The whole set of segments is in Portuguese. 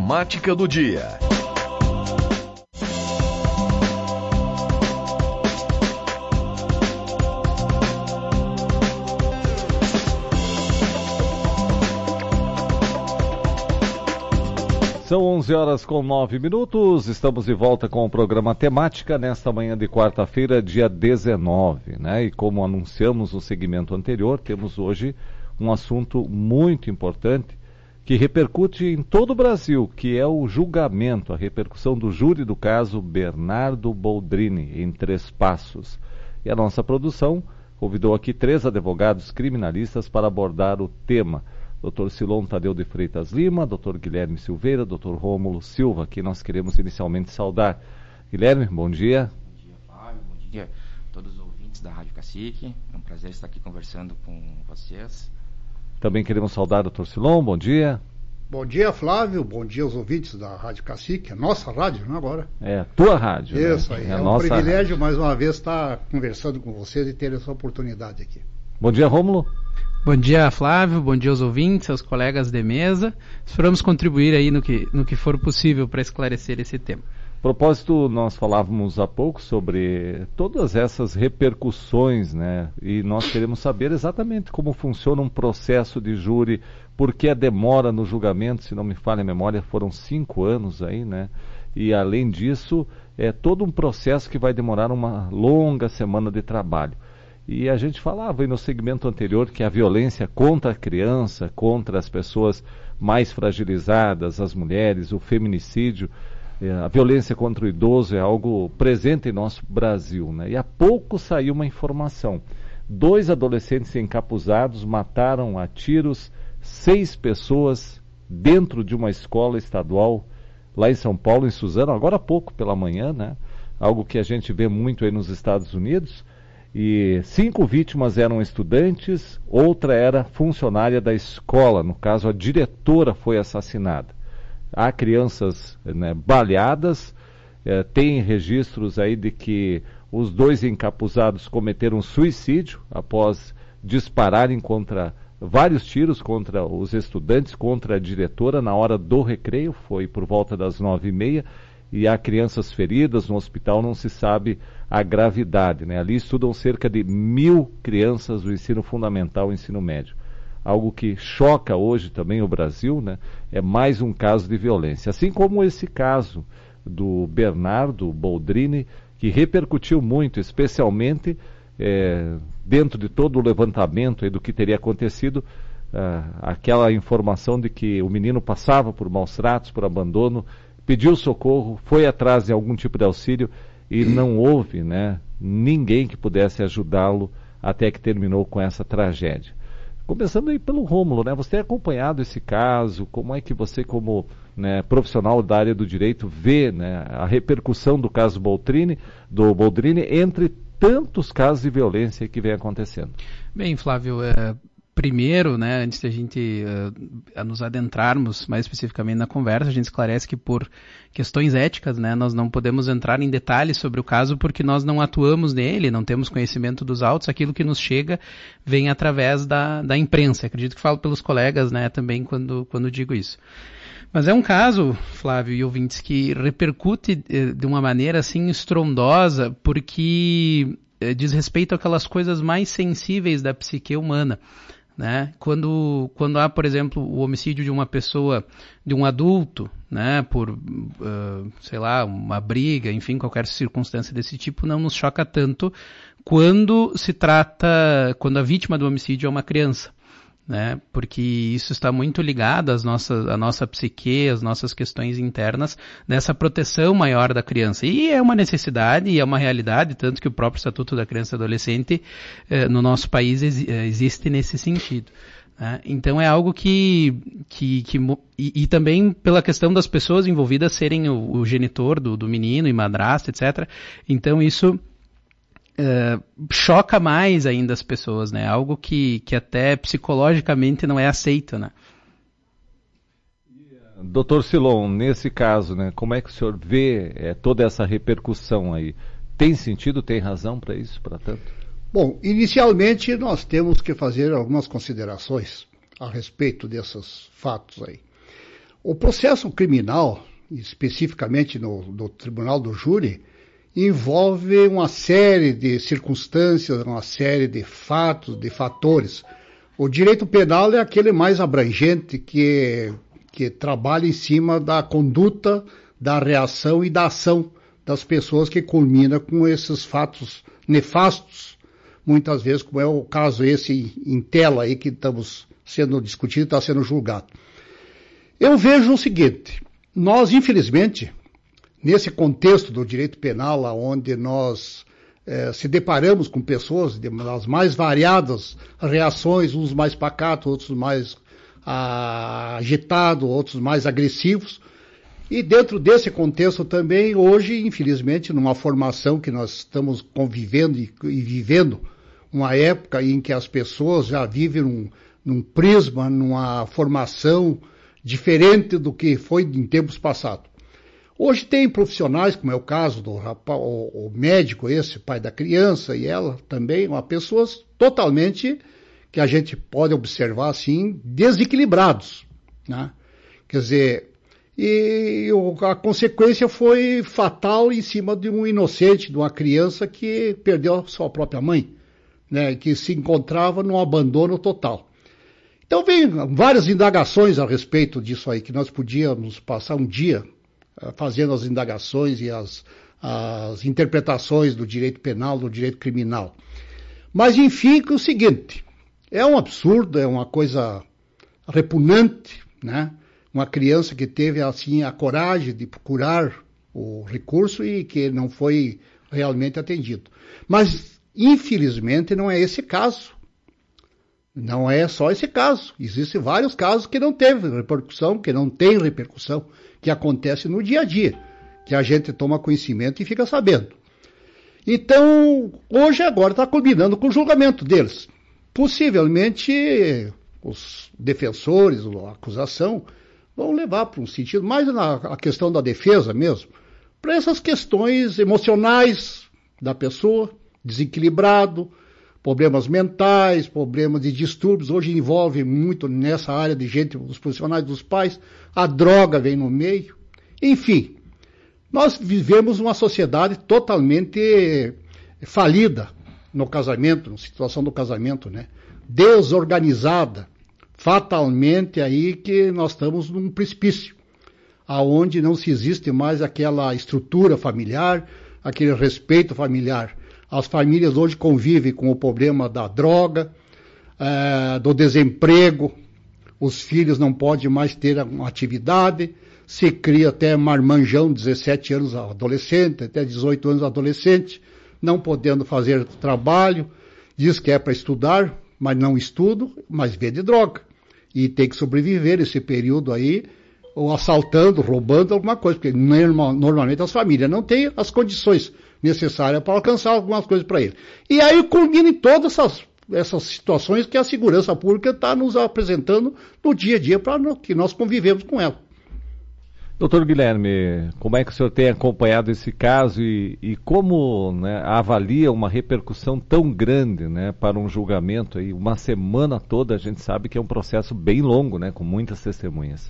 temática do dia. São 11h09, estamos de volta com o programa Temática nesta manhã de quarta-feira, dia 19, né? E como anunciamos no segmento anterior, temos hoje um assunto muito importante que repercute em todo o Brasil, que é o julgamento, a repercussão do júri do caso Bernardo Boldrini, em Três Passos. E a nossa produção convidou aqui 3 advogados criminalistas para abordar o tema. Dr. Silon Tadeu de Freitas Lima, Dr. Guilherme Silveira, Dr. Rômulo Silva, que nós queremos inicialmente saudar. Guilherme, bom dia. Bom dia, Flávio. Bom dia a todos os ouvintes da Rádio Cacique. É um prazer estar aqui conversando com vocês. Também queremos saudar o Dr. Silon, bom dia. Bom dia, Flávio. Bom dia aos ouvintes da Rádio Cacique, a nossa rádio, não agora? É, a tua rádio. Isso né? aí, é um privilégio mais uma vez estar conversando com vocês e ter essa oportunidade aqui. Bom dia, Rômulo. Bom dia, Flávio, bom dia aos ouvintes, aos colegas de mesa. Esperamos contribuir aí no que for possível para esclarecer esse tema. A propósito, nós falávamos há pouco sobre todas essas repercussões, né? E nós queremos saber exatamente como funciona um processo de júri, por que a demora no julgamento, se não me falha a memória, foram 5 anos aí, né? E além disso, é todo um processo que vai demorar uma longa semana de trabalho. E a gente falava aí no segmento anterior que a violência contra a criança, contra as pessoas mais fragilizadas, as mulheres, o feminicídio, a violência contra o idoso é algo presente em nosso Brasil, né? E há pouco saiu uma informação. 2 adolescentes encapuzados mataram a tiros 6 pessoas dentro de uma escola estadual lá em São Paulo, em Suzano, agora há pouco pela manhã, né? Algo que a gente vê muito aí nos Estados Unidos. E 5 vítimas eram estudantes, outra era funcionária da escola, no caso a diretora foi assassinada. Há crianças, né, baleadas, tem registros aí de que os 2 encapuzados cometeram suicídio após dispararem vários tiros contra os estudantes, contra a diretora na hora do recreio, foi por volta das 9h30, e há crianças feridas no hospital, não se sabe a gravidade, né? Ali estudam cerca de 1.000 crianças do ensino fundamental e ensino médio. Algo que choca hoje também o Brasil, né? É mais um caso de violência. Assim como esse caso do Bernardo Boldrini, que repercutiu muito, especialmente dentro de todo o levantamento aí do que teria acontecido, aquela informação de que o menino passava por maus tratos, por abandono, pediu socorro, foi atrás de algum tipo de auxílio e não houve, né, ninguém que pudesse ajudá-lo até que terminou com essa tragédia. Começando aí pelo Rômulo, né, você tem acompanhado esse caso, como é que você, como, né, profissional da área do direito, vê, né, a repercussão do caso Boldrini entre tantos casos de violência que vem acontecendo? Bem, Flávio, primeiro, né, antes de a gente nos adentrarmos mais especificamente na conversa, a gente esclarece que por questões éticas, né, nós não podemos entrar em detalhes sobre o caso porque nós não atuamos nele, não temos conhecimento dos autos, aquilo que nos chega vem através da imprensa. Acredito que falo pelos colegas, né, também quando digo isso. Mas é um caso, Flávio e ouvintes, que repercute de uma maneira assim estrondosa porque diz respeito àquelas coisas mais sensíveis da psique humana. Né? Quando há, por exemplo, o homicídio de uma pessoa, de um adulto, né, por, sei lá, uma briga, enfim, qualquer circunstância desse tipo, não nos choca tanto quando a vítima do homicídio é uma criança, né? Porque isso está muito ligado à nossa psique, às nossas questões internas, dessa proteção maior da criança. E é uma necessidade e é uma realidade, tanto que o próprio Estatuto da Criança e Adolescente no nosso país existe nesse sentido. Né? Então é algo que também pela questão das pessoas envolvidas serem o genitor do menino e madrasta, etc. Então isso choca mais ainda as pessoas, né? Algo que até psicologicamente não é aceito, né? Doutor Silon, nesse caso, né, como é que o senhor vê toda essa repercussão aí? Tem sentido, tem razão para isso, para tanto? Bom, inicialmente nós temos que fazer algumas considerações a respeito desses fatos aí. O processo criminal, especificamente no Tribunal do Júri, envolve uma série de circunstâncias, uma série de fatos, de fatores. O direito penal é aquele mais abrangente que trabalha em cima da conduta, da reação e da ação das pessoas, que culmina com esses fatos nefastos, muitas vezes, como é o caso esse em tela aí que estamos sendo discutido, está sendo julgado. Eu vejo o seguinte: nós, infelizmente, nesse contexto do direito penal, onde nós se deparamos com pessoas das mais variadas reações, uns mais pacatos, outros mais agitados, outros mais agressivos, e dentro desse contexto também, hoje, infelizmente, numa formação que nós estamos convivendo e vivendo, uma época em que as pessoas já vivem num prisma, numa formação diferente do que foi em tempos passados. Hoje tem profissionais, como é o caso do rapaz, o médico esse, pai da criança, e ela também, uma pessoas totalmente, que a gente pode observar assim, desequilibrados, né? Quer dizer, e a consequência foi fatal em cima de um inocente, de uma criança que perdeu a sua própria mãe, né? Que se encontrava num abandono total. Então vem várias indagações a respeito disso aí, que nós podíamos passar um dia fazendo as indagações e as interpretações do direito penal, do direito criminal. Mas, enfim, é o seguinte: é um absurdo, é uma coisa repugnante, né? Uma criança que teve, assim, a coragem de procurar o recurso e que não foi realmente atendido. Mas, infelizmente, não é esse caso. Não é só esse caso. Existem vários casos que não teve repercussão, que não tem repercussão, que acontece no dia a dia, que a gente toma conhecimento e fica sabendo. Então, hoje agora está culminando com o julgamento deles. Possivelmente, os defensores, a acusação, vão levar para um sentido, mais na questão da defesa mesmo, para essas questões emocionais da pessoa, desequilibrado, problemas mentais, problemas de distúrbios. Hoje envolve muito nessa área de gente, os profissionais dos pais, a droga vem no meio. Enfim, nós vivemos uma sociedade totalmente falida no casamento, na situação do casamento, né? Desorganizada, fatalmente aí que nós estamos num precipício, aonde não se existe mais aquela estrutura familiar, aquele respeito familiar. As famílias hoje convivem com o problema da droga, do desemprego, os filhos não podem mais ter uma atividade, se cria até marmanjão, 17 anos adolescente, até 18 anos adolescente, não podendo fazer trabalho, diz que é para estudar, mas não estuda, mas vende droga. E tem que sobreviver esse período aí, ou assaltando, roubando alguma coisa, porque normalmente as famílias não têm as condições necessárias para alcançar algumas coisas para ele. E aí culmina em todas essas situações que a segurança pública está nos apresentando no dia a dia, para que nós convivemos com ela. Doutor Guilherme, como é que o senhor tem acompanhado esse caso e como, né, avalia uma repercussão tão grande, né, para um julgamento aí, uma semana toda? A gente sabe que é um processo bem longo, né, com muitas testemunhas.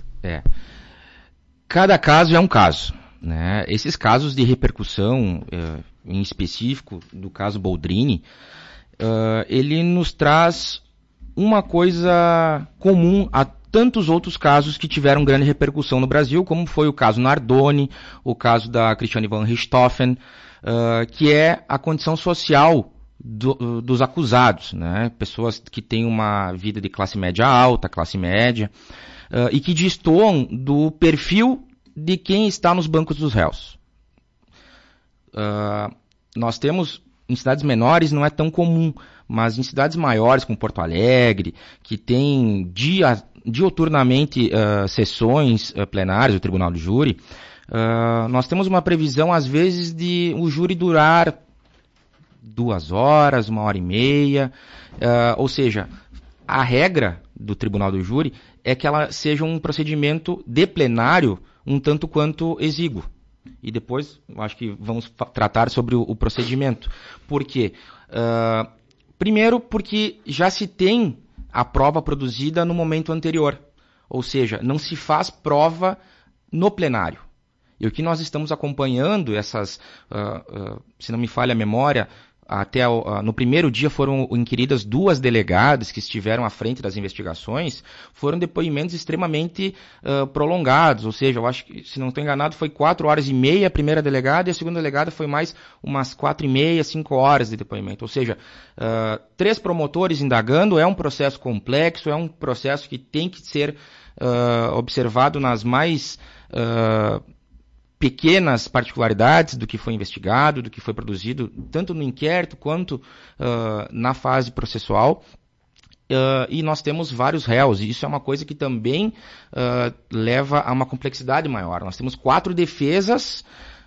Cada caso é um caso, né? Esses casos de repercussão, em específico do caso Boldrini, ele nos traz uma coisa comum a tantos outros casos que tiveram grande repercussão no Brasil, como foi o caso Nardoni, o caso da Christiane Van Richthofen, que é a condição social dos acusados, né? Pessoas que têm uma vida de classe média alta, classe média, e que destoam do perfil de quem está nos bancos dos réus. Nós temos, em cidades menores não é tão comum, mas em cidades maiores, como Porto Alegre, que tem dioturnamente sessões plenárias do Tribunal do Júri, nós temos uma previsão, às vezes, de o júri durar 2 horas, 1h30, ou seja, a regra do Tribunal do Júri é que ela seja um procedimento de plenário um tanto quanto exíguo. E depois, eu acho que vamos tratar sobre o procedimento. Por quê? Primeiro, porque já se tem a prova produzida no momento anterior. ou seja, não se faz prova no plenário. E o que nós estamos acompanhando, se não me falha a memória, até no primeiro dia foram inquiridas 2 delegadas que estiveram à frente das investigações, foram depoimentos extremamente prolongados, ou seja, eu acho que, se não estou enganado, foi 4h30 a primeira delegada e a segunda delegada foi mais umas 4h30, 5 horas de depoimento. Ou seja, 3 promotores indagando, é um processo complexo, é um processo que tem que ser observado nas mais pequenas particularidades do que foi investigado, do que foi produzido, tanto no inquérito quanto na fase processual. E nós temos vários réus, e isso é uma coisa que também leva a uma complexidade maior. Nós temos 4 defesas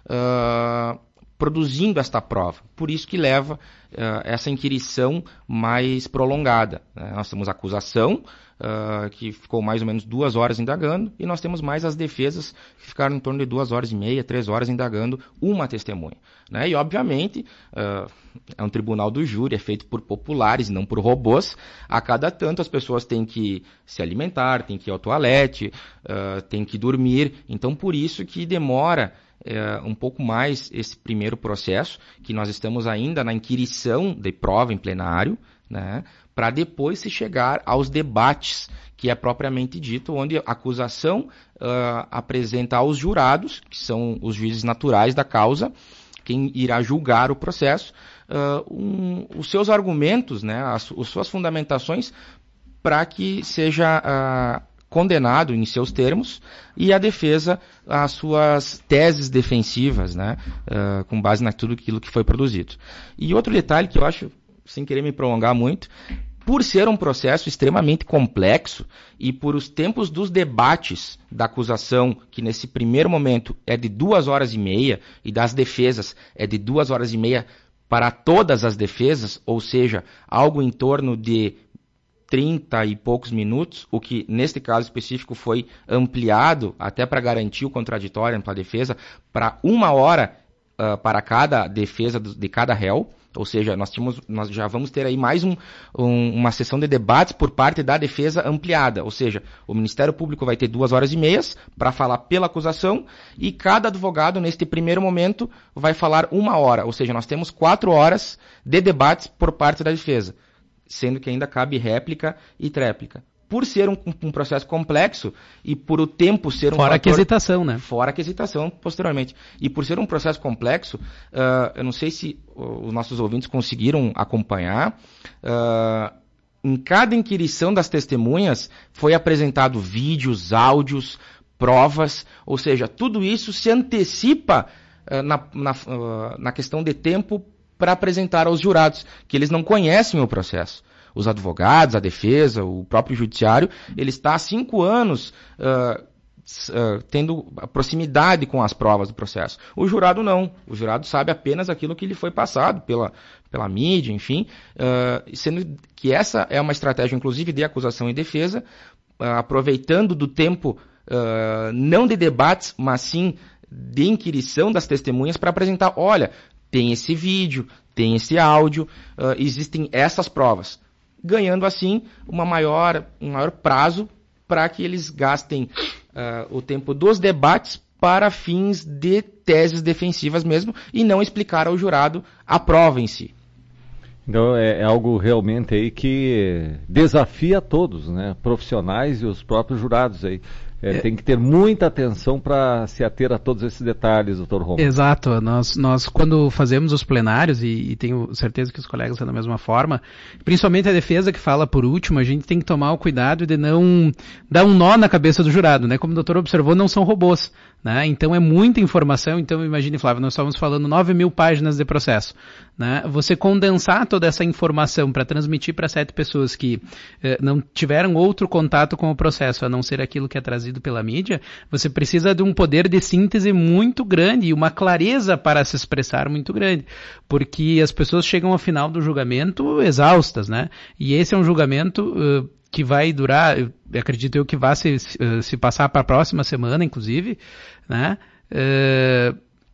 produzindo esta prova, por isso que leva essa inquirição mais prolongada. Nós temos a acusação, que ficou mais ou menos 2 horas indagando, e nós temos mais as defesas, que ficaram em torno de 2h30, 3 horas indagando uma testemunha. Né? E, obviamente, é um tribunal do júri, é feito por populares, não por robôs. A cada tanto as pessoas têm que se alimentar, têm que ir ao toalete, têm que dormir. Então, por isso que demora um pouco mais esse primeiro processo, que nós estamos ainda na inquirição de prova em plenário, né, para depois se chegar aos debates, que é propriamente dito, onde a acusação apresenta aos jurados, que são os juízes naturais da causa, quem irá julgar o processo, os seus argumentos, né, as suas fundamentações, para que seja condenado em seus termos, e a defesa as suas teses defensivas, né, com base em tudo aquilo que foi produzido. E outro detalhe que eu acho, sem querer me prolongar muito, por ser um processo extremamente complexo e por os tempos dos debates da acusação, que nesse primeiro momento é de 2h30, e das defesas é de 2h30 para todas as defesas, ou seja, algo em torno de 30 e poucos minutos, o que neste caso específico foi ampliado até para garantir o contraditório para a defesa, para 1 hora para cada defesa de cada réu. Ou seja, nós já vamos ter aí mais uma sessão de debates por parte da defesa ampliada. Ou seja, o Ministério Público vai ter 2h30 para falar pela acusação, e cada advogado, neste primeiro momento, vai falar 1 hora. Ou seja, nós temos 4 horas de debates por parte da defesa, sendo que ainda cabe réplica e tréplica. Por ser um processo complexo e por o tempo ser um Fora a quesitação, né? Fora a quesitação, posteriormente. E por ser um processo complexo, eu não sei se os nossos ouvintes conseguiram acompanhar, em cada inquirição das testemunhas foi apresentado vídeos, áudios, provas, ou seja, tudo isso se antecipa na questão de tempo para apresentar aos jurados, que eles não conhecem o processo. Os advogados, a defesa, o próprio judiciário, ele está há 5 anos tendo proximidade com as provas do processo. O jurado não. O jurado sabe apenas aquilo que lhe foi passado pela mídia, enfim, sendo que essa é uma estratégia, inclusive, de acusação e defesa, aproveitando do tempo não de debates, mas sim de inquirição das testemunhas para apresentar, olha, tem esse vídeo, tem esse áudio, existem essas provas, ganhando assim um maior prazo para que eles gastem o tempo dos debates para fins de teses defensivas mesmo, e não explicar ao jurado a prova em si. Então é algo realmente aí que desafia todos, né? Profissionais e os próprios jurados aí. Tem que ter muita atenção para se ater a todos esses detalhes, doutor Romulo. Exato. Nós quando fazemos os plenários, e tenho certeza que os colegas são da mesma forma, principalmente a defesa que fala por último, a gente tem que tomar o cuidado de não dar um nó na cabeça do jurado, né? Como o doutor observou, não são robôs, né? Então é muita informação. Então imagine, Flávio, nós estamos falando 9.000 páginas de processo, né? Você condensar toda essa informação para transmitir para 7 pessoas que não tiveram outro contato com o processo, a não ser aquilo que é trazido pela mídia, você precisa de um poder de síntese muito grande e uma clareza para se expressar muito grande, porque as pessoas chegam ao final do julgamento exaustas, né? E esse é um julgamento que vai durar, acredito eu que vai se passar para a próxima semana, inclusive, né?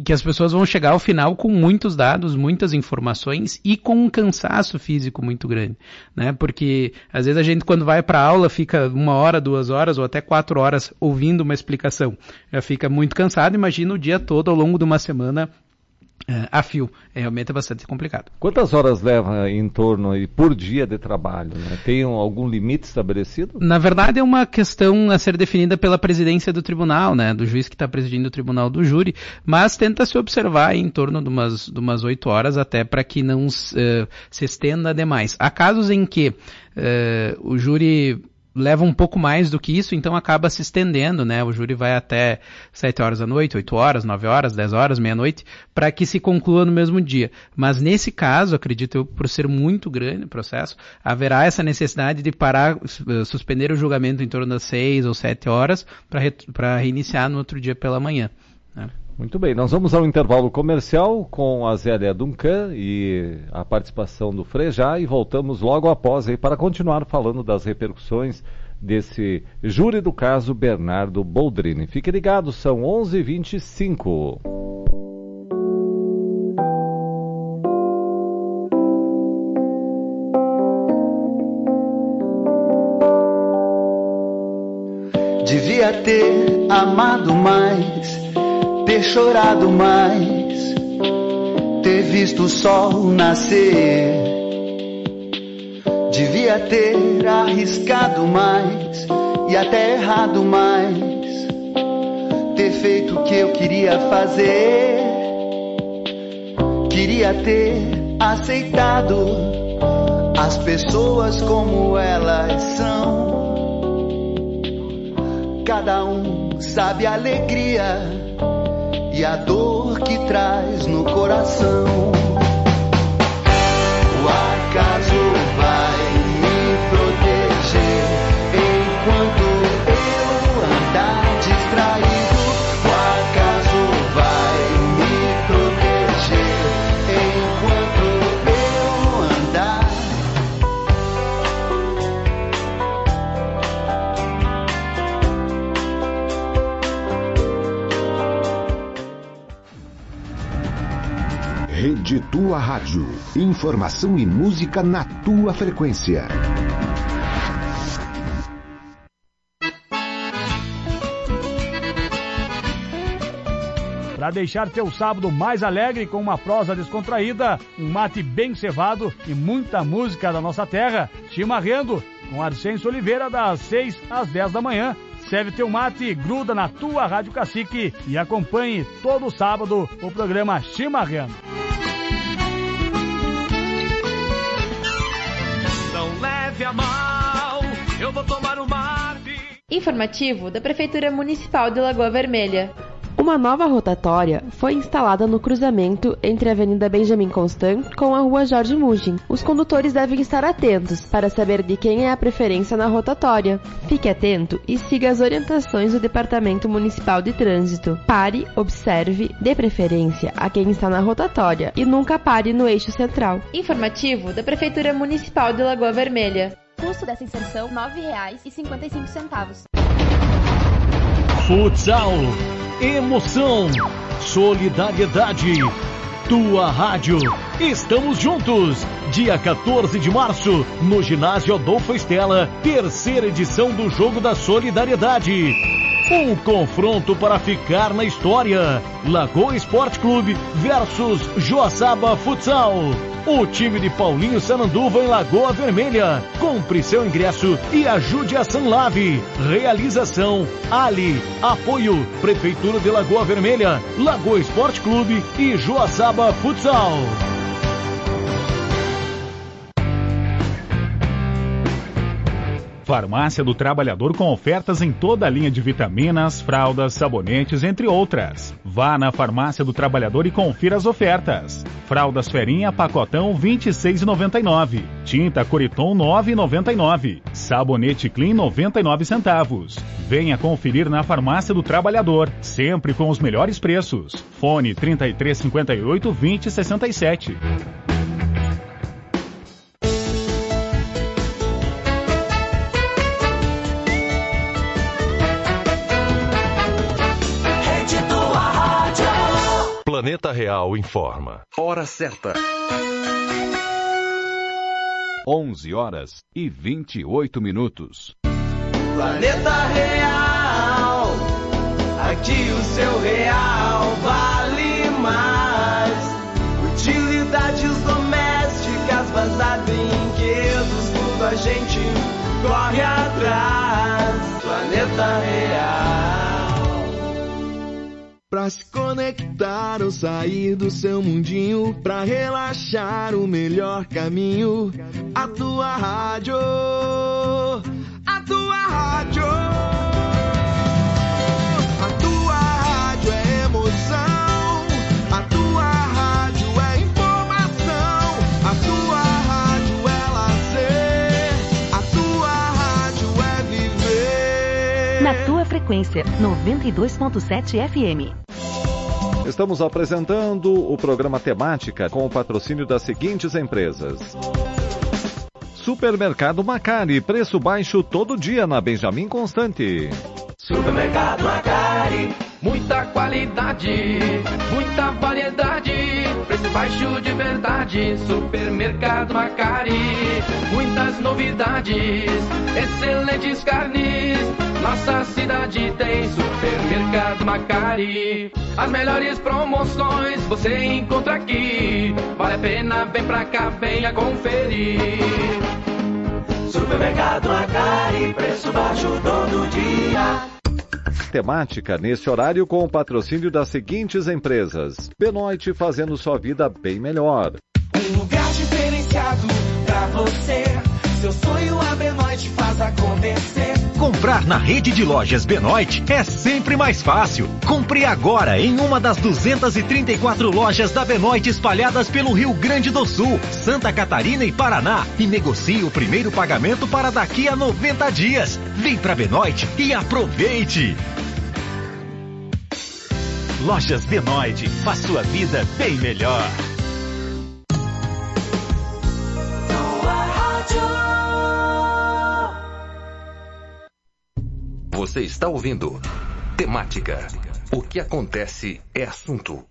que as pessoas vão chegar ao final com muitos dados, muitas informações e com um cansaço físico muito grande, né? Porque às vezes a gente quando vai para aula fica 1 hora, 2 horas ou até 4 horas ouvindo uma explicação, já fica muito cansado, imagina o dia todo ao longo de uma semana a fio. Realmente é bastante complicado. Quantas horas leva em torno aí por dia de trabalho, né? Tem algum limite estabelecido? Na verdade é uma questão a ser definida pela presidência do tribunal, né? Do juiz que está presidindo o tribunal do júri, mas tenta se observar em torno de umas 8 horas até para que não se estenda demais. Há casos em que o júri leva um pouco mais do que isso, então acaba se estendendo, né? O júri vai até 7 horas da noite, 8 horas, 9 horas, 10 horas, meia-noite, para que se conclua no mesmo dia. Mas nesse caso, acredito eu, por ser muito grande o processo, haverá essa necessidade de parar, suspender o julgamento em torno das 6 ou 7 horas para reiniciar no outro dia pela manhã, né? Muito bem, nós vamos ao intervalo comercial com a Zélia Duncan e a participação do Frejá e voltamos logo após aí para continuar falando das repercussões desse júri do caso Bernardo Boldrini. Fique ligado, são 11h25. Devia ter amado mais, ter chorado mais, ter visto o sol nascer. Devia ter arriscado mais e até errado mais, ter feito o que eu queria fazer. Queria ter aceitado as pessoas como elas são. Cada um sabe a alegria e a dor que traz no coração. O acaso vai me proteger enquanto eu andar distraído. O acaso vai me proteger enquanto eu andar. Rede Tua Rádio. Informação e música na tua frequência. Para deixar teu sábado mais alegre com uma prosa descontraída, um mate bem cevado e muita música da nossa terra, Chimarrando, com Arcêncio Oliveira das 6 às 10 da manhã. Serve teu mate, gruda na tua Rádio Cacique e acompanhe todo sábado o programa Chimarrando. Não leve a mal, eu vou tomar um mate. Informativo da Prefeitura Municipal de Lagoa Vermelha. Uma nova rotatória foi instalada no cruzamento entre a Avenida Benjamin Constant com a Rua Jorge Mugin. Os condutores devem estar atentos para saber de quem é a preferência na rotatória. Fique atento e siga as orientações do Departamento Municipal de Trânsito. Pare, observe, dê preferência a quem está na rotatória e nunca pare no eixo central. Informativo da Prefeitura Municipal de Lagoa Vermelha. Custo dessa inserção R$ 9,55. Futsal, emoção, solidariedade, tua rádio, estamos juntos. Dia 14 de março, no ginásio Adolfo Estela, terceira edição do Jogo da Solidariedade. Um confronto para ficar na história. Lagoa Esporte Clube versus Joaçaba Futsal. O time de Paulinho Sananduva em Lagoa Vermelha. Compre seu ingresso e ajude a Sanlave. Realização Ali. Apoio Prefeitura de Lagoa Vermelha, Lagoa Esporte Clube e Joaçaba Futsal. Farmácia do Trabalhador com ofertas em toda a linha de vitaminas, fraldas, sabonetes, entre outras. Vá na Farmácia do Trabalhador e confira as ofertas. Fraldas Ferinha pacotão R$ 26,99. Tinta Coriton R$ 9,99. Sabonete Clean 99 centavos. Venha conferir na Farmácia do Trabalhador, sempre com os melhores preços. Fone 3358 2067. Planeta Real informa. Hora certa. 11h28. Planeta Real, aqui o seu real vale mais. Utilidades domésticas, bazar, brinquedos, tudo a gente corre atrás. Planeta Real. Pra se conectar ou sair do seu mundinho, pra relaxar o melhor caminho, a tua rádio, a tua rádio. A tua rádio é emoção, a tua rádio é informação, a tua rádio é lazer, a tua rádio é viver. Na tua frequência, 92.7 FM. Estamos apresentando o programa Temática com o patrocínio das seguintes empresas. Supermercado Macari, preço baixo todo dia na Benjamin Constante. Supermercado Macari, muita qualidade, muita variedade, preço baixo de verdade. Supermercado Macari, muitas novidades, excelentes carnes. Nossa cidade tem Supermercado Macari. As melhores promoções você encontra aqui. Vale a pena, vem pra cá, venha conferir. Supermercado Macari, preço baixo todo dia. Temática neste horário com o patrocínio das seguintes empresas. Benoit, fazendo sua vida bem melhor. Um lugar diferenciado pra você. Seu sonho a Benoit faz acontecer. Comprar na rede de lojas Benoit é sempre mais fácil. Compre agora em uma das 234 lojas da Benoit espalhadas pelo Rio Grande do Sul, Santa Catarina e Paraná e negocie o primeiro pagamento para daqui a 90 dias. Vem pra Benoit e aproveite! Lojas Benoit, faz sua vida bem melhor. Você está ouvindo Temática. O que acontece é assunto.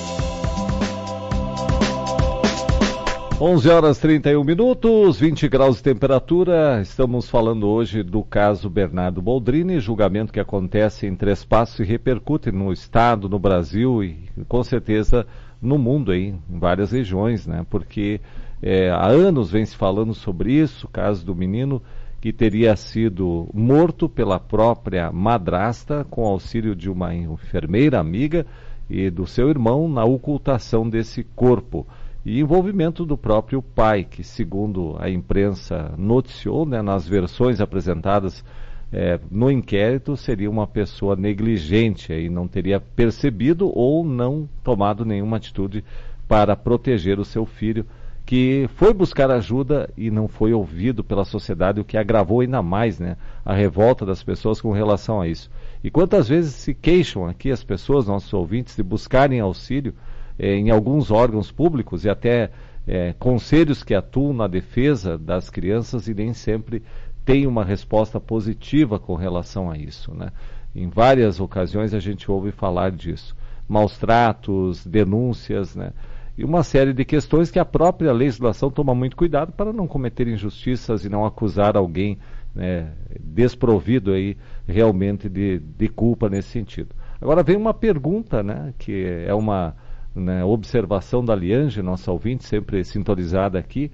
11h31, 20 graus de temperatura. Estamos falando hoje do caso Bernardo Boldrini, julgamento que acontece em Três Passos e repercute no estado, no Brasil e com certeza no mundo aí, em várias regiões, né? Porque há anos vem se falando sobre isso, o caso do menino que teria sido morto pela própria madrasta com auxílio de uma enfermeira amiga e do seu irmão na ocultação desse corpo. E envolvimento do próprio pai, que segundo a imprensa noticiou, né, nas versões apresentadas no inquérito, seria uma pessoa negligente e não teria percebido ou não tomado nenhuma atitude para proteger o seu filho, que foi buscar ajuda e não foi ouvido pela sociedade, o que agravou ainda mais, né, a revolta das pessoas com relação a isso. E quantas vezes se queixam aqui as pessoas, nossos ouvintes, de buscarem auxílio em alguns órgãos públicos e até conselhos que atuam na defesa das crianças e nem sempre tem uma resposta positiva com relação a isso, né? Em várias ocasiões a gente ouve falar disso. Maus tratos, denúncias, né? E uma série de questões que a própria legislação toma muito cuidado para não cometer injustiças e não acusar alguém, né, desprovido aí realmente de culpa nesse sentido. Agora vem uma pergunta, né, que é uma observação da Liange, nossa ouvinte, sempre sintonizada aqui,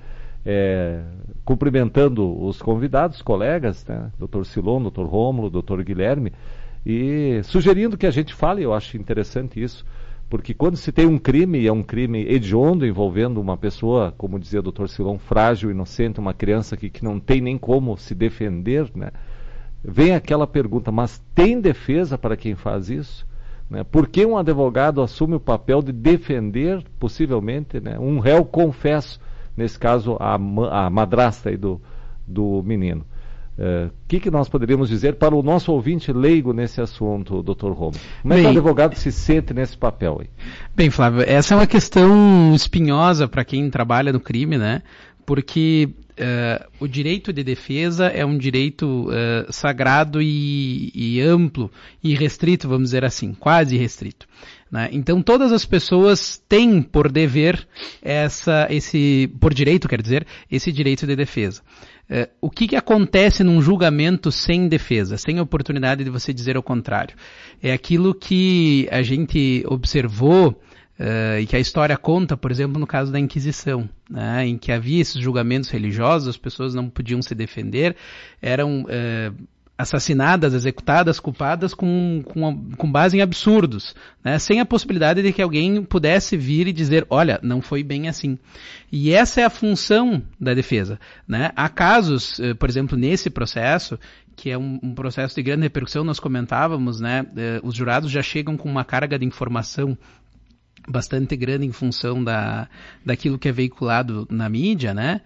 cumprimentando os convidados, colegas, né, Dr. Silon, Dr. Rômulo, Dr. Guilherme, e sugerindo que a gente fale, eu acho interessante isso, porque quando se tem um crime, e é um crime hediondo envolvendo uma pessoa, como dizia o Dr. Silon, frágil, inocente, uma criança que não tem nem como se defender, né? Vem aquela pergunta, mas tem defesa para quem faz isso? Né? Por que um advogado assume o papel de defender, possivelmente, né, um réu confesso, nesse caso a madrasta aí do menino? Que nós poderíamos dizer para o nosso ouvinte leigo nesse assunto, Dr. Romo? Como é que o advogado se sente nesse papel aí? Bem, Flávio, essa é uma questão espinhosa para quem trabalha no crime, né? Porque o direito de defesa é um direito sagrado e amplo e restrito, vamos dizer assim, quase restrito. né? Então todas as pessoas têm por dever por direito, quer dizer, esse direito de defesa. O que acontece num julgamento sem defesa, sem oportunidade de você dizer o contrário? É aquilo que a gente observou e que a história conta, por exemplo, no caso da Inquisição, né, em que havia esses julgamentos religiosos, as pessoas não podiam se defender, eram assassinadas, executadas, culpadas com base em absurdos, né, sem a possibilidade de que alguém pudesse vir e dizer, olha, não foi bem assim. E essa é a função da defesa, né? Há casos, por exemplo, nesse processo, que é um processo de grande repercussão, nós comentávamos, né, os jurados já chegam com uma carga de informação bastante grande em função daquilo que é veiculado na mídia, né?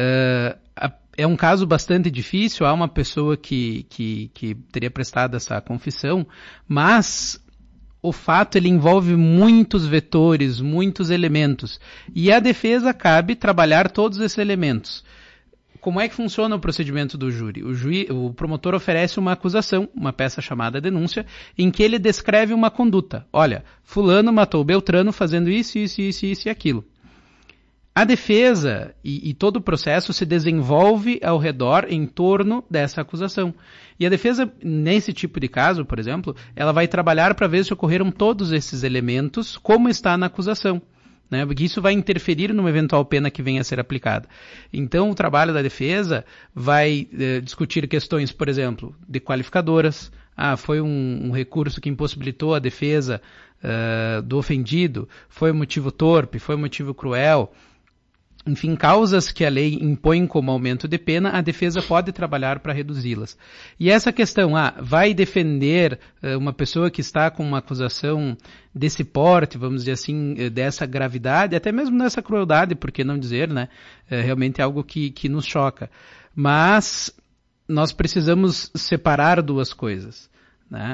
É um caso bastante difícil, há uma pessoa que teria prestado essa confissão, mas o fato ele envolve muitos vetores, muitos elementos, e a defesa cabe trabalhar todos esses elementos. Como é que funciona o procedimento do júri? O promotor oferece uma acusação, uma peça chamada denúncia, em que ele descreve uma conduta. Olha, fulano matou Beltrano fazendo isso e aquilo. A defesa e todo o processo se desenvolve ao redor, em torno dessa acusação. E a defesa, nesse tipo de caso, por exemplo, ela vai trabalhar para ver se ocorreram todos esses elementos, como está na acusação, né? Porque isso vai interferir numa eventual pena que venha a ser aplicada. Então, o trabalho da defesa vai discutir questões, por exemplo, de qualificadoras. Foi um recurso que impossibilitou a defesa do ofendido, foi um motivo torpe, foi um motivo cruel. Enfim, causas que a lei impõe como aumento de pena, a defesa pode trabalhar para reduzi-las. E essa questão, vai defender uma pessoa que está com uma acusação desse porte, vamos dizer assim, dessa gravidade, até mesmo dessa crueldade, por que não dizer, né? Realmente é algo que nos choca. Mas nós precisamos separar duas coisas, né?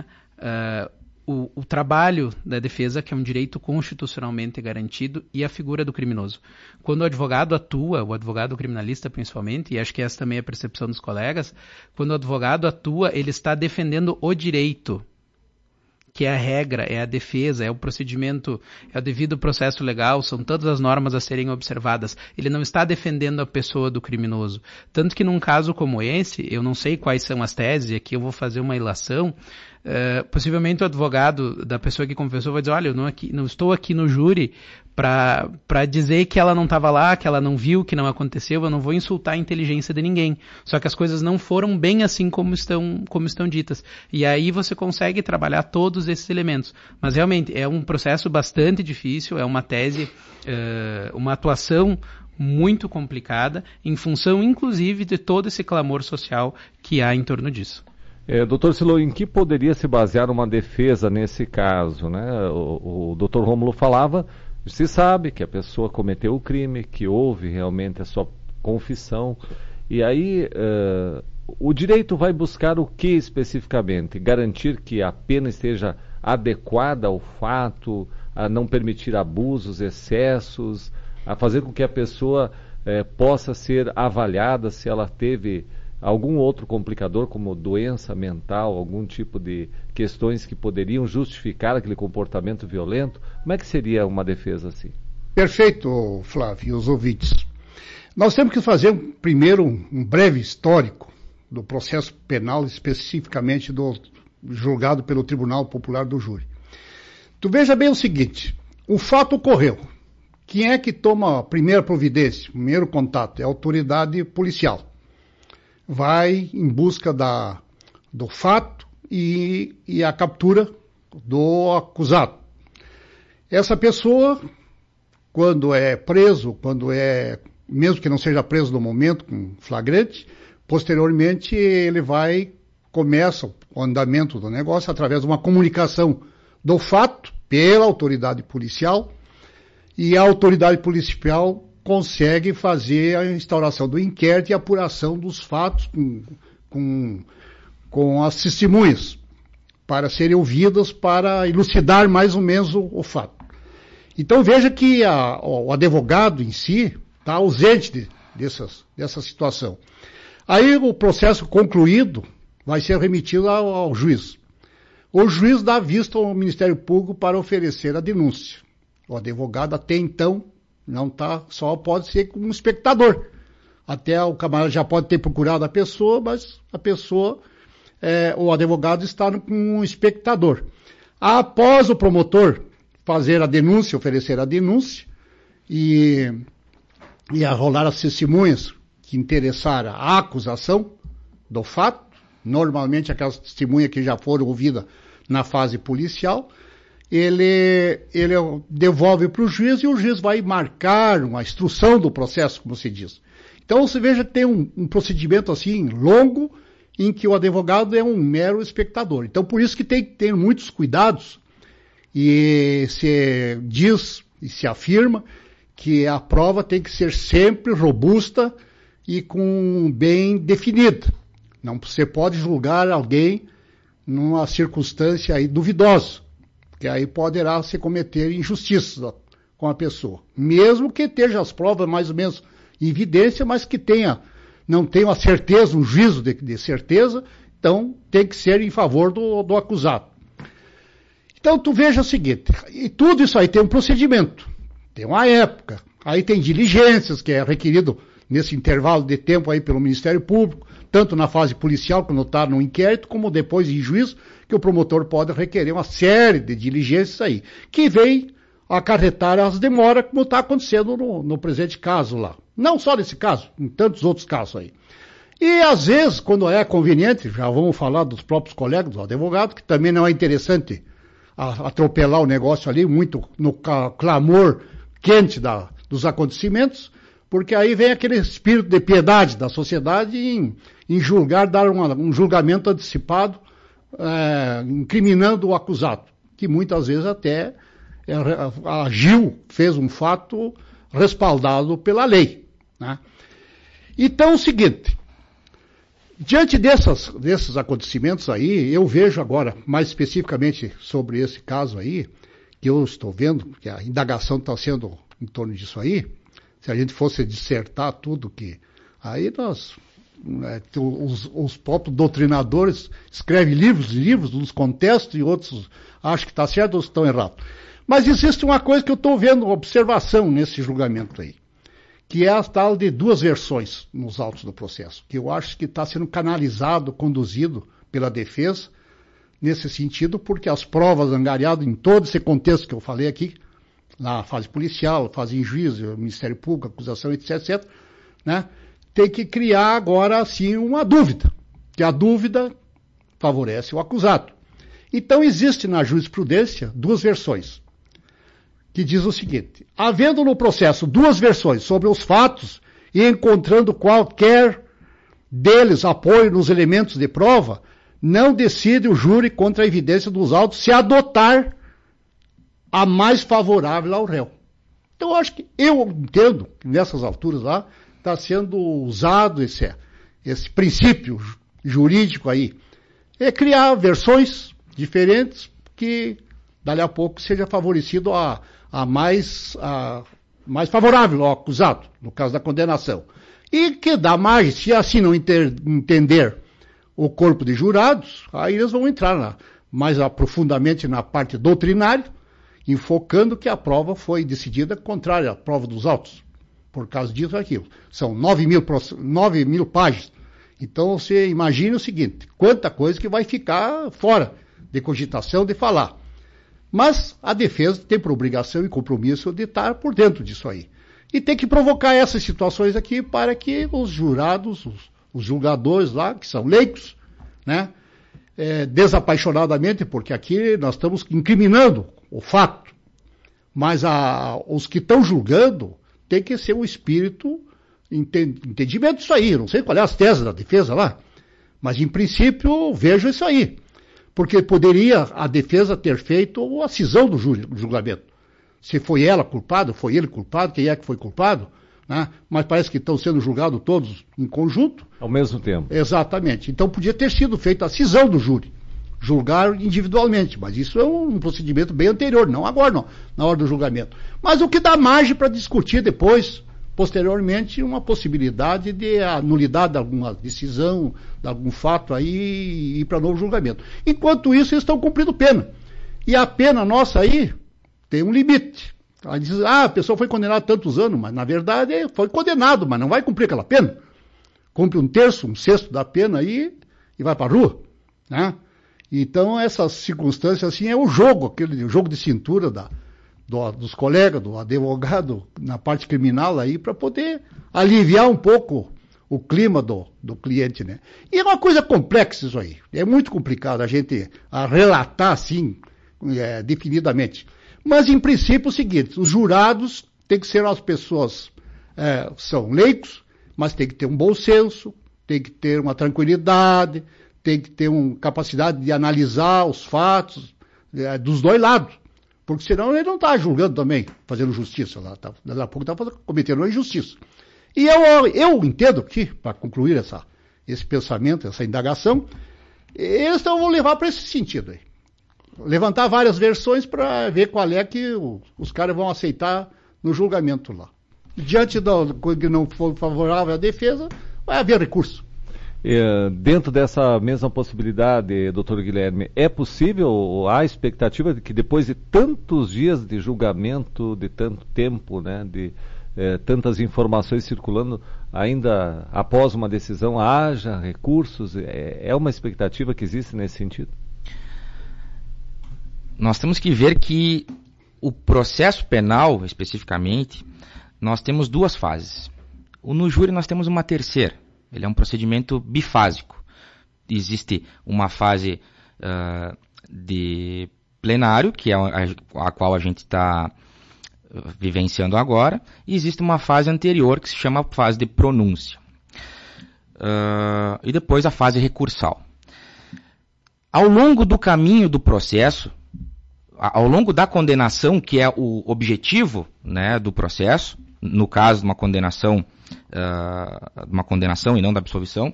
O trabalho da defesa, que é um direito constitucionalmente garantido, e a figura do criminoso. Quando o advogado atua, o advogado criminalista principalmente, e acho que essa também é a percepção dos colegas, quando o advogado atua, ele está defendendo o direito, que é a regra, é a defesa, é o procedimento, é o devido processo legal, são todas as normas a serem observadas. Ele não está defendendo a pessoa do criminoso. Tanto que num caso como esse, eu não sei quais são as teses, e aqui eu vou fazer uma ilação, possivelmente o advogado da pessoa que confessou vai dizer, olha, eu não estou aqui no júri para dizer que ela não estava lá, que ela não viu, que não aconteceu, eu não vou insultar a inteligência de ninguém. Só que as coisas não foram bem assim como estão ditas. E aí você consegue trabalhar todos esses elementos. Mas realmente é um processo bastante difícil, é uma tese, uma atuação muito complicada, em função inclusive de todo esse clamor social que há em torno disso. Doutor Silô, em que poderia se basear uma defesa nesse caso, né? O doutor Rômulo falava, se sabe que a pessoa cometeu o crime, que houve realmente a sua confissão, e aí o direito vai buscar o que especificamente? Garantir que a pena esteja adequada ao fato, a não permitir abusos, excessos, a fazer com que a pessoa possa ser avaliada se ela teve algum outro complicador, como doença mental, algum tipo de questões que poderiam justificar aquele comportamento violento. Como é que seria uma defesa assim? Perfeito, Flávio, e os ouvintes. Nós temos que fazer primeiro um breve histórico do processo penal, especificamente do julgado pelo Tribunal Popular do Júri. Tu veja bem o seguinte, o fato ocorreu. Quem é que toma a primeira providência, o primeiro contato? É a autoridade policial. Vai em busca do fato e a captura do acusado. Essa pessoa, quando é preso, mesmo que não seja preso no momento, com flagrante, posteriormente ele começa o andamento do negócio através de uma comunicação do fato pela autoridade policial, e a autoridade policial consegue fazer a instauração do inquérito e a apuração dos fatos com as testemunhas, para serem ouvidas, para elucidar mais ou menos o fato. Então veja que o advogado em si está ausente dessa situação. Aí o processo concluído vai ser remetido ao juiz. o juiz dá vista ao Ministério Público para oferecer a denúncia. O advogado até então não tá, só pode ser como espectador. Até o camarada já pode ter procurado a pessoa, mas a pessoa, o advogado está como um espectador. Após o promotor fazer a denúncia, oferecer a denúncia, e arrolar as testemunhas que interessaram a acusação do fato, normalmente aquelas testemunhas que já foram ouvidas na fase policial, ele devolve para o juiz e o juiz vai marcar uma instrução do processo, como se diz. Então você veja que tem um procedimento assim longo em que o advogado é um mero espectador. Então por isso que tem que ter muitos cuidados e se diz e se afirma que a prova tem que ser sempre robusta e bem definida. Não você pode julgar alguém numa circunstância aí duvidosa, porque aí poderá se cometer injustiça com a pessoa. Mesmo que esteja as provas mais ou menos em evidência, mas que não tenha uma certeza, um juízo de certeza, então tem que ser em favor do acusado. Então tu veja o seguinte, e tudo isso aí tem um procedimento, tem uma época, aí tem diligências que é requerido nesse intervalo de tempo aí pelo Ministério Público, tanto na fase policial, quando está no inquérito, como depois em juízo, que o promotor pode requerer uma série de diligências aí, que vem acarretar as demoras, como está acontecendo no presente caso lá. Não só nesse caso, em tantos outros casos aí. E às vezes, quando é conveniente, já vamos falar dos próprios colegas, do advogado, que também não é interessante atropelar o negócio ali, muito no clamor quente dos acontecimentos, porque aí vem aquele espírito de piedade da sociedade em julgar, dar um julgamento antecipado, incriminando o acusado, que muitas vezes até agiu, fez um fato respaldado pela lei. Né? Então, é o seguinte, diante desses acontecimentos aí, eu vejo agora, mais especificamente sobre esse caso aí, que eu estou vendo, que a indagação está sendo em torno disso aí, se a gente fosse dissertar tudo que... Aí os próprios doutrinadores escrevem livros, uns contestam e outros acham que está certo, outros estão errados. Mas existe uma coisa que eu estou vendo, observação nesse julgamento aí, que é a tal de duas versões nos autos do processo, que eu acho que está sendo canalizado, conduzido pela defesa, nesse sentido, porque as provas angariadas em todo esse contexto que eu falei aqui, na fase policial, fase em juízo, Ministério Público, acusação, etc., né, tem que criar agora, assim, uma dúvida, que a dúvida favorece o acusado. Então, existe na jurisprudência duas versões, que diz o seguinte: havendo no processo duas versões sobre os fatos e encontrando qualquer deles apoio nos elementos de prova, não decide o júri contra a evidência dos autos se adotar a mais favorável ao réu. Então, eu entendo que nessas alturas lá está sendo usado esse princípio jurídico aí. É criar versões diferentes que, dali a pouco, seja favorecido a mais favorável ao acusado, no caso da condenação. E que dá margem, se assim não entender o corpo de jurados, aí eles vão entrar mais aprofundadamente na parte doutrinária, enfocando que a prova foi decidida contrária à prova dos autos, por causa disso aquilo. São 9 mil páginas. Então você imagina o seguinte, quanta coisa que vai ficar fora de cogitação de falar. Mas a defesa tem por obrigação e compromisso de estar por dentro disso aí. E tem que provocar essas situações aqui para que os jurados, os julgadores lá, que são leigos, né, desapaixonadamente, porque aqui nós estamos incriminando o fato, mas os que estão julgando tem que ser um espírito, entendimento disso aí. Não sei qual é as teses da defesa lá, mas em princípio eu vejo isso aí. Porque poderia a defesa ter feito a cisão do julgamento. Se foi ela culpada, foi ele culpado, quem é que foi culpado, né? Mas parece que estão sendo julgados todos em conjunto. Ao mesmo tempo. Exatamente. Então podia ter sido feita a cisão do júri. Julgar individualmente, mas isso é um procedimento bem anterior, não agora não, na hora do julgamento. Mas o que dá margem para discutir depois, posteriormente uma possibilidade de a nulidade de alguma decisão, de algum fato aí e ir para novo julgamento. Enquanto isso, eles estão cumprindo pena. E a pena nossa aí tem um limite. Aí diz, a pessoa foi condenada a tantos anos, mas na verdade foi condenado, mas não vai cumprir aquela pena. Cumpre 1/3, 1/6 da pena aí e vai para a rua, né? Então essas circunstâncias assim é o jogo, aquele jogo de cintura dos colegas, do advogado na parte criminal aí, para poder aliviar um pouco o clima do cliente, né? E é uma coisa complexa isso aí, é muito complicado a gente relatar assim, definidamente. Mas em princípio é o seguinte, os jurados têm que ser as pessoas, são leigos, mas tem que ter um bom senso, tem que ter uma tranquilidade, tem que ter uma capacidade de analisar os fatos dos dois lados. Porque senão ele não está julgando também, fazendo justiça. Daqui a pouco está cometendo uma injustiça. E eu entendo que, para concluir esse pensamento, essa indagação, eles vão levar para esse sentido aí. Levantar várias versões para ver qual é que os caras vão aceitar no julgamento lá. Diante do que não for favorável à defesa, vai haver recurso. Dentro dessa mesma possibilidade, doutor Guilherme, é possível, há expectativa de que depois de tantos dias de julgamento, de tanto tempo, né, de tantas informações circulando, ainda após uma decisão haja recursos? É uma expectativa que existe nesse sentido? Nós temos que ver que o processo penal, especificamente, nós temos duas fases. No júri nós temos uma terceira. Ele é um procedimento bifásico. Existe uma fase de plenário, que é a qual a gente está vivenciando agora, e existe uma fase anterior que se chama fase de pronúncia. E depois a fase recursal. Ao longo do caminho do processo, ao longo da condenação, que é o objetivo, né, do processo, no caso de uma condenação e não da absolvição,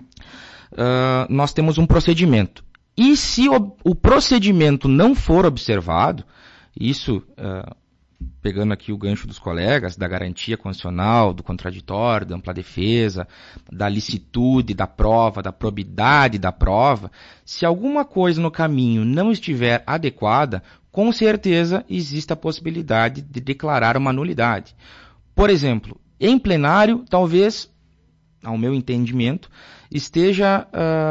nós temos um procedimento. E se o procedimento não for observado, isso, pegando aqui o gancho dos colegas, da garantia constitucional, do contraditório, da ampla defesa, da licitude da prova, da probidade da prova, se alguma coisa no caminho não estiver adequada, com certeza existe a possibilidade de declarar uma nulidade. Por exemplo, em plenário, talvez, ao meu entendimento, esteja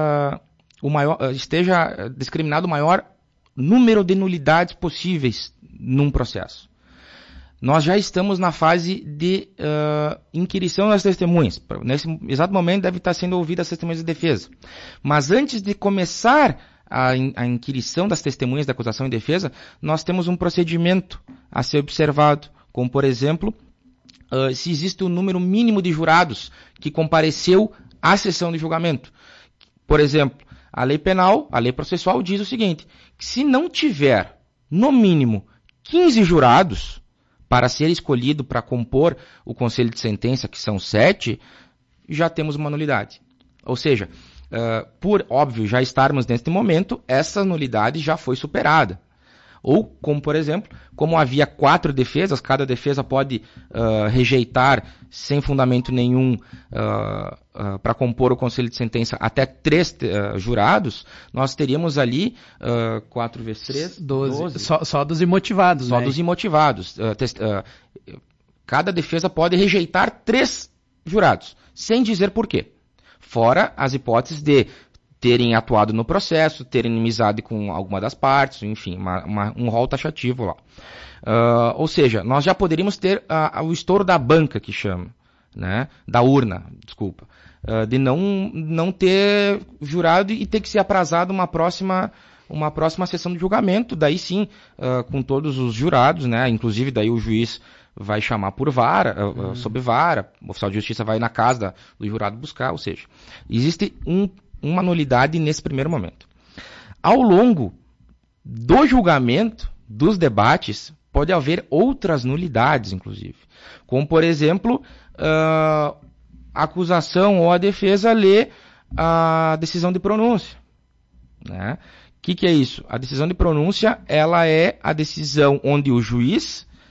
discriminado o maior número de nulidades possíveis num processo. Nós já estamos na fase de inquirição das testemunhas. Nesse exato momento deve estar sendo ouvidas as testemunhas de defesa. Mas antes de começar a inquirição das testemunhas da acusação e defesa, nós temos um procedimento a ser observado, como, por exemplo, se existe um número mínimo de jurados que compareceu à sessão de julgamento. Por exemplo, a lei penal, a lei processual diz o seguinte, que se não tiver, no mínimo, 15 jurados para ser escolhido para compor o conselho de sentença, que são 7, já temos uma nulidade. Ou seja, por óbvio já estarmos neste momento, essa nulidade já foi superada. Ou, como por exemplo, como havia 4 defesas, cada defesa pode rejeitar sem fundamento nenhum para compor o conselho de sentença até 3 jurados, nós teríamos ali 4 vezes 3, 12. Só dos imotivados. Só né? dos imotivados. Cada defesa pode rejeitar 3 jurados, sem dizer por quê. Fora as hipóteses de terem atuado no processo, terem inimizade com alguma das partes, enfim, um rol taxativo lá. Ou seja, nós já poderíamos ter o estouro da banca, que chama, né? Da urna, desculpa, de não ter jurado e ter que ser aprazado uma próxima sessão de julgamento, daí sim, com todos os jurados, né? Inclusive daí o juiz vai chamar por vara, sob vara, o oficial de justiça vai na casa do jurado buscar, ou seja, existe uma nulidade nesse primeiro momento. Ao longo do julgamento, dos debates, pode haver outras nulidades, inclusive. Como, por exemplo, a acusação ou a defesa lê a decisão de pronúncia. Né? O que é isso? A decisão de pronúncia, ela é a decisão onde o juiz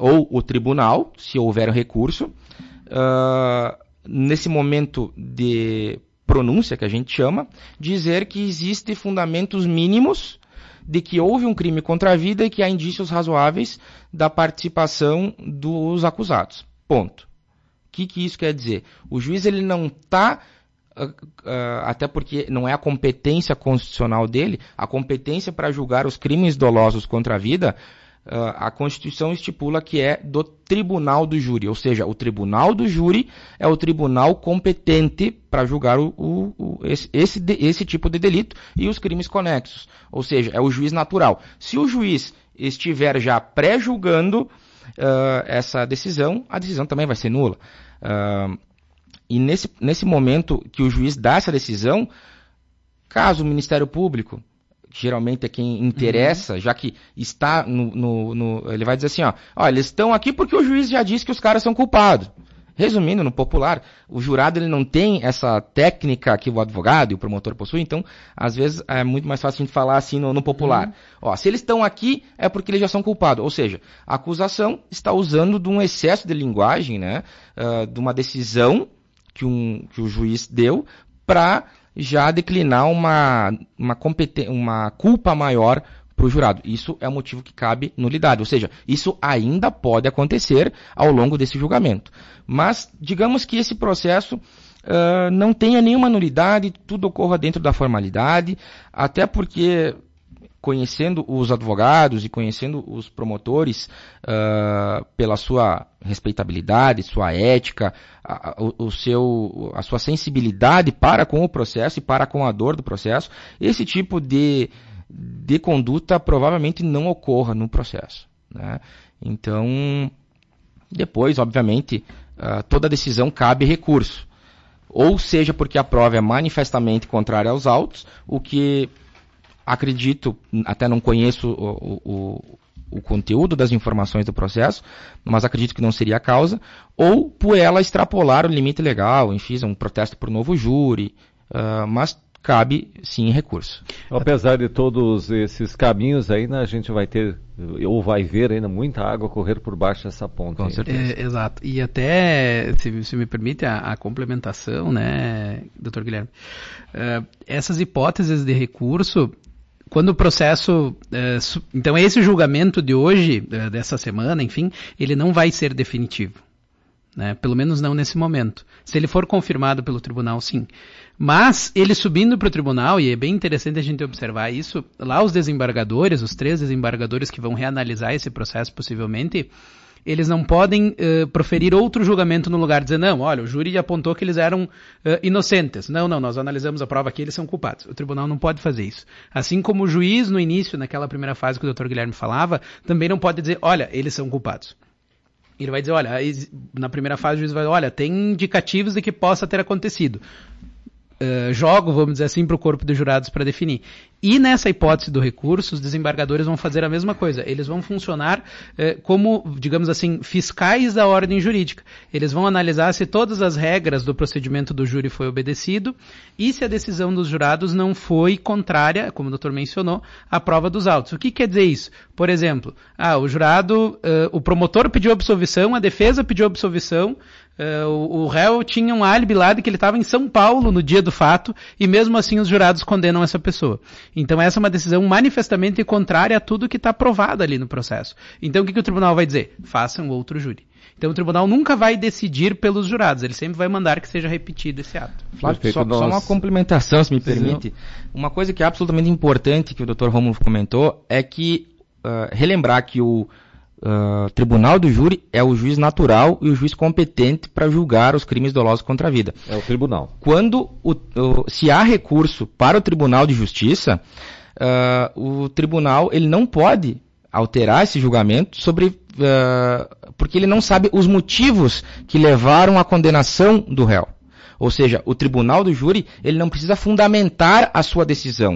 ou o tribunal, se houver recurso, nesse momento de pronúncia, que a gente chama, dizer que existem fundamentos mínimos de que houve um crime contra a vida e que há indícios razoáveis da participação dos acusados. Ponto. O que isso quer dizer? O juiz ele não está, até porque não é a competência constitucional dele, a competência para julgar os crimes dolosos contra a vida, a Constituição estipula que é do tribunal do júri, ou seja, o tribunal do júri é o tribunal competente para julgar esse tipo de delito e os crimes conexos, ou seja, é o juiz natural. Se o juiz estiver já pré-julgando essa decisão, a decisão também vai ser nula. E nesse momento que o juiz dá essa decisão, caso o Ministério Público, que geralmente é quem interessa, já que está ele vai dizer assim, ó, eles estão aqui porque o juiz já disse que os caras são culpados. Resumindo, no popular, o jurado ele não tem essa técnica que o advogado e o promotor possuem, então, às vezes, é muito mais fácil a gente falar assim no popular. Ó, se eles estão aqui, é porque eles já são culpados. Ou seja, a acusação está usando de um excesso de linguagem, né, de uma decisão que o juiz deu para já declinar uma culpa maior para o jurado. Isso é o motivo que cabe nulidade. Ou seja, isso ainda pode acontecer ao longo desse julgamento. Mas, digamos que esse processo não tenha nenhuma nulidade, tudo ocorra dentro da formalidade, até porque, conhecendo os advogados e conhecendo os promotores pela sua respeitabilidade, sua ética, a sua sensibilidade para com o processo e para com a dor do processo, esse tipo de conduta provavelmente não ocorra no processo, né? Então, depois, obviamente, toda decisão cabe recurso. Ou seja, porque a prova é manifestamente contrária aos autos, o que acredito, até não conheço o conteúdo das informações do processo, mas acredito que não seria a causa, ou por ela extrapolar o limite legal, enfim, um protesto por novo júri, mas cabe sim recurso. Apesar de todos esses caminhos ainda, a gente vai ter, ou vai ver ainda muita água correr por baixo dessa ponte. Com certeza. Exato. E até, se me permite a complementação, né, Dr. Guilherme, essas hipóteses de recurso, quando o processo... então, esse julgamento de hoje, dessa semana, enfim, ele não vai ser definitivo, né? Pelo menos não nesse momento. Se ele for confirmado pelo tribunal, sim. Mas, ele subindo para o tribunal, e é bem interessante a gente observar isso, lá os desembargadores, os 3 desembargadores que vão reanalisar esse processo possivelmente, eles não podem proferir outro julgamento no lugar, dizer, não, olha, o júri apontou que eles eram inocentes. Não, nós analisamos a prova aqui, eles são culpados. O tribunal não pode fazer isso. Assim como o juiz, no início, naquela primeira fase que o Dr. Guilherme falava, também não pode dizer, olha, eles são culpados. Ele vai dizer, olha, na primeira fase o juiz vai dizer, olha, tem indicativos de que possa ter acontecido. Jogo, vamos dizer assim, para o corpo de jurados para definir. E nessa hipótese do recurso, os desembargadores vão fazer a mesma coisa. Eles vão funcionar como, digamos assim, fiscais da ordem jurídica. Eles vão analisar se todas as regras do procedimento do júri foi obedecido e se a decisão dos jurados não foi contrária, como o doutor mencionou, à prova dos autos. O que quer dizer isso? Por exemplo, o jurado, o promotor pediu absolvição, a defesa pediu absolvição, o réu tinha um álibi lá de que ele estava em São Paulo no dia do fato e mesmo assim os jurados condenam essa pessoa. Então essa é uma decisão manifestamente contrária a tudo que está provado ali no processo. Então o que o tribunal vai dizer? Façam outro júri. Então o tribunal nunca vai decidir pelos jurados, ele sempre vai mandar que seja repetido esse ato. Flávio, só uma complementação, se me permite. Uma coisa que é absolutamente importante que o Dr. Rômulo comentou é que relembrar que o tribunal do júri é o juiz natural e o juiz competente para julgar os crimes dolosos contra a vida. É o tribunal. Quando se há recurso para o Tribunal de Justiça, o tribunal ele não pode alterar esse julgamento porque ele não sabe os motivos que levaram à condenação do réu. Ou seja, o tribunal do júri, ele não precisa fundamentar a sua decisão.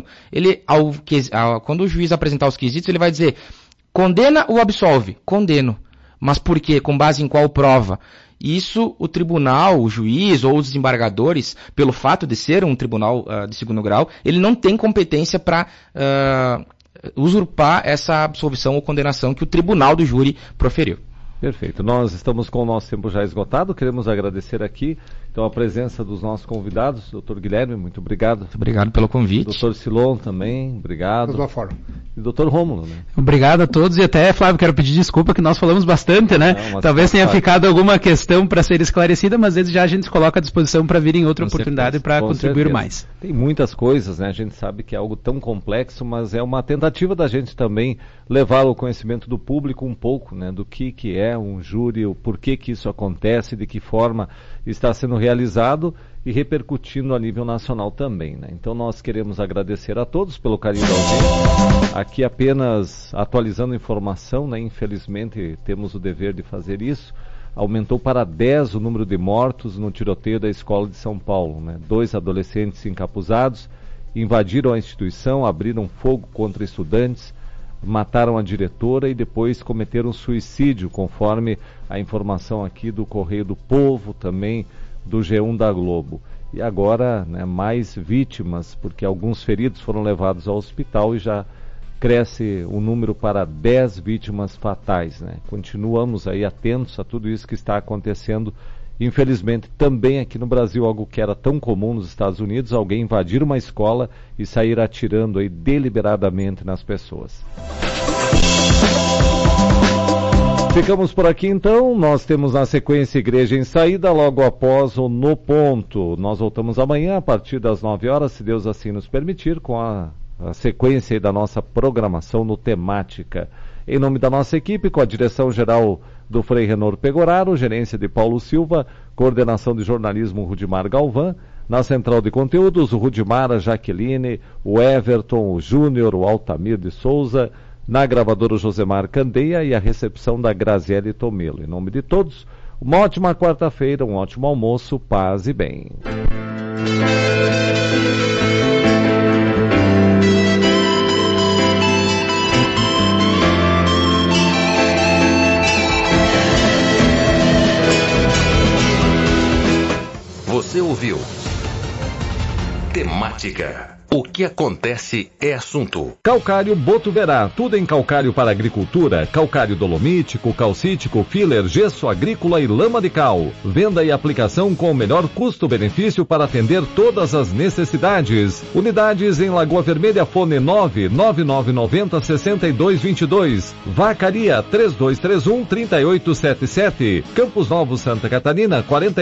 Quando o juiz apresentar os quesitos, ele vai dizer, condena ou absolve? Condeno. Mas por quê? Com base em qual prova? Isso o tribunal, o juiz ou os desembargadores, pelo fato de ser um tribunal de segundo grau, ele não tem competência para usurpar essa absolvição ou condenação que o tribunal do júri proferiu. Perfeito. Nós estamos com o nosso tempo já esgotado. Queremos agradecer aqui então a presença dos nossos convidados. Dr. Guilherme, muito obrigado. Muito obrigado pelo convite. Dr. Silon também, obrigado. Da forma. E Dr. Rômulo, né? Obrigado a todos e até, Flávio, quero pedir desculpa que nós falamos bastante, né? Talvez tenha ficado alguma questão para ser esclarecida, mas desde já a gente se coloca à disposição para vir em outra oportunidade para contribuir mais. Tem muitas coisas, né? A gente sabe que é algo tão complexo, mas é uma tentativa da gente também levar ao conhecimento do público um pouco, né? Do que é um júri, o porquê que isso acontece, de que forma está sendo realizado e repercutindo a nível nacional também, né? Então nós queremos agradecer a todos pelo carinho da audiência. Aqui apenas atualizando informação, né? Infelizmente temos o dever de fazer isso. Aumentou para 10 o número de mortos no tiroteio da escola de São Paulo, né? 2 adolescentes encapuzados invadiram a instituição, abriram fogo contra estudantes, mataram a diretora e depois cometeram suicídio, conforme a informação aqui do Correio do Povo, também do G1 da Globo. E agora, né, mais vítimas, porque alguns feridos foram levados ao hospital e já cresce o número para 10 vítimas fatais, né? Continuamos aí atentos a tudo isso que está acontecendo, infelizmente também aqui no Brasil, algo que era tão comum nos Estados Unidos, alguém invadir uma escola e sair atirando aí deliberadamente nas pessoas. Ficamos por aqui então, nós temos na sequência Igreja em Saída, logo após o No Ponto. Nós voltamos amanhã a partir das 9 horas, se Deus assim nos permitir, com a sequência aí da nossa programação no Temática. Em nome da nossa equipe, com a direção geral do Frei Renor Pegoraro, gerência de Paulo Silva, coordenação de jornalismo Rudimar Galvão, na central de conteúdos o Rudimar, a Jaqueline, o Everton, o Júnior, o Altamir de Souza, na gravadora o Josemar Candeia e a recepção da Graziele Tomelo. Em nome de todos, uma ótima quarta-feira, um ótimo almoço, paz e bem. Você ouviu Temática. O que acontece é assunto. Calcário Botuverá, tudo em calcário para agricultura, calcário dolomítico, calcítico, filler, gesso agrícola e lama de cal. Venda e aplicação com o melhor custo-benefício para atender todas as necessidades. Unidades em Lagoa Vermelha, fone 99990-6222. Vacaria 3231-3877. Campos Novos, Santa Catarina,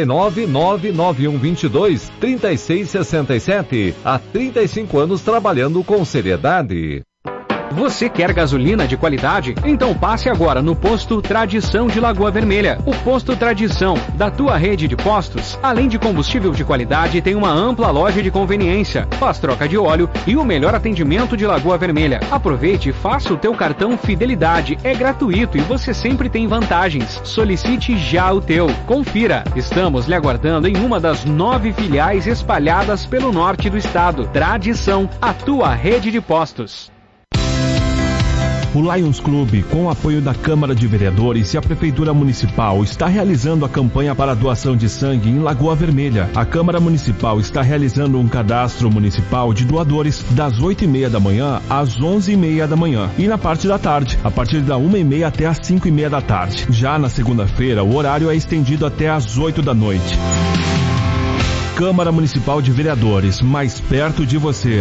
4999122-3667. Há 35 anos trabalhando com seriedade. Você quer gasolina de qualidade? Então passe agora no Posto Tradição de Lagoa Vermelha. O Posto Tradição, da tua rede de postos, além de combustível de qualidade, tem uma ampla loja de conveniência, faz troca de óleo e o melhor atendimento de Lagoa Vermelha. Aproveite e faça o teu cartão Fidelidade. É gratuito e você sempre tem vantagens. Solicite já o teu. Confira. Estamos lhe aguardando em uma das 9 filiais espalhadas pelo norte do estado. Tradição, a tua rede de postos. O Lions Clube, com o apoio da Câmara de Vereadores e a Prefeitura Municipal, está realizando a campanha para a doação de sangue em Lagoa Vermelha. A Câmara Municipal está realizando um cadastro municipal de doadores das 8h30 da manhã às 11h30 da manhã e na parte da tarde, a partir da 1h30 até às 5h30 da tarde. Já na segunda-feira, o horário é estendido até às 8 da noite. Câmara Municipal de Vereadores, mais perto de você.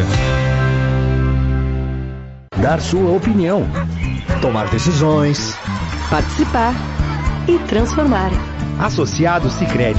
Dar sua opinião, tomar decisões, participar e transformar. Associado Sicredi